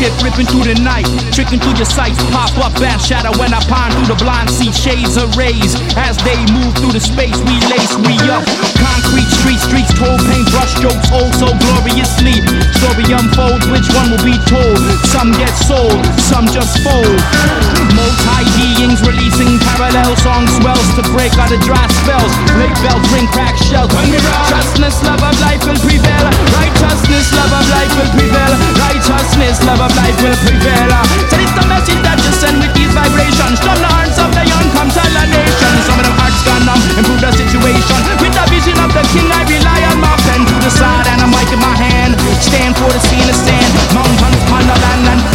ship ripping through the night, tricking through your sights. Pop up and shadow when I pine through the blind. See shades of rays as they move through the space. We lace, we up. Concrete streets, told paintbrush jokes, oh so gloriously. Story unfolds, which one will be told? Some get sold, some just fold. Multi-beings releasing parallel song swells to break out the dry spells. Late bells ring, crack shells. Righteousness, love of life will prevail. Righteousness, love of life will prevail. Righteousness, love of life will prevail. So it's the message that you send with these vibrations. From the hearts of the young come tell a nation. Some of them hearts gone numb, improve the situation. With the vision of the king I rely on my pen to the side and a mic in my hand. Stand for the scene of stand. Mountains upon the land and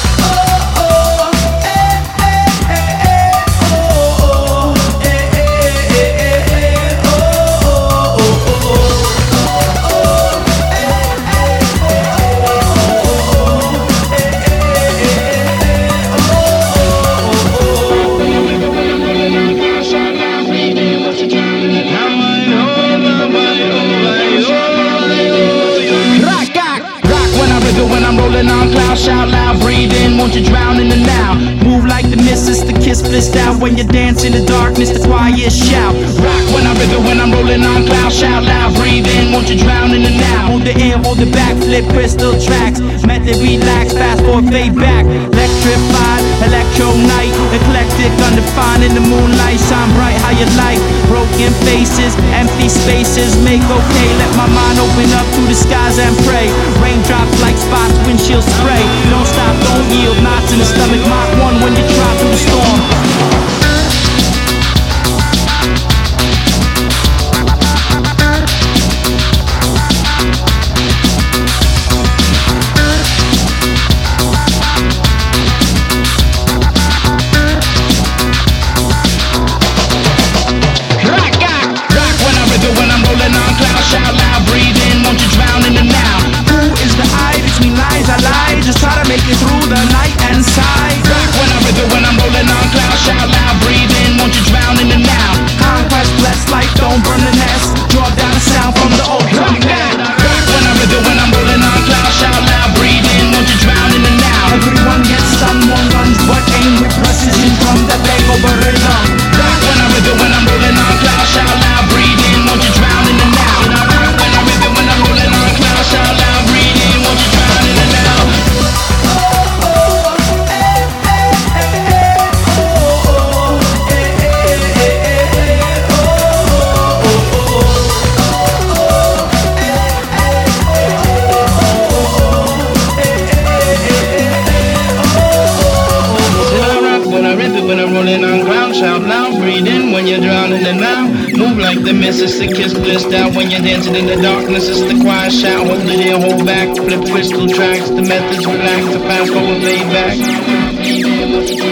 shout loud, breathe in, won't you drown in the now? Move like the mist, it's the kiss blissed out. When you dance in the darkness, the quiet shout. Rock when I rhythm, when I'm rolling on clouds. Shout loud, breathe in, won't you drown in the now? Hold the air, hold the back, flip crystal tracks. Method relax, fast forward, fade back. Electrified, electro night. Eclectic, undefined in the moonlight. Shine bright how you like. Broken faces, empty spaces. Make okay, let my mind open up to the skies and pray. Raindrops like spots, windshield spray. Don't stop, don't yield, knots in the stomach. Mach 1 when you try through the storm. Rock when I rhythm, when I'm rolling on clouds. Shout loud, breathe in, won't you drown in the now? Who is the I between lies? I lie, just try to make it through the night and sigh. Rock when I rhythm, when I'm rolling on clouds. Shout loud, breathe in, won't you drown in the now? Conquest, blessed life, don't burn the nest. Draw down the sound from the old drum net. Rock when I rhythm, when I'm rolling on clouds. Shout loud, breathe in, won't you drown in the now? Everyone gets stunned, one runs, but aim with precision from the takeover rhythm. Rock when I rhythm, when I'm rolling on clouds. Shout loud, breathe in, won't you drown in the now? Rock when I rhythm, when I'm rolling on clouds. Shout loud, breathe in, won't you drown in the now? When I'm rolling on ground, shout loud, breathe in when you're drowning in now. Move like the mist, it's the kiss blissed out. When you're dancing in the darkness, it's the quiet shout. Hold it in, hold back, flip crystal tracks. The methods relax, the fast forward, lay back.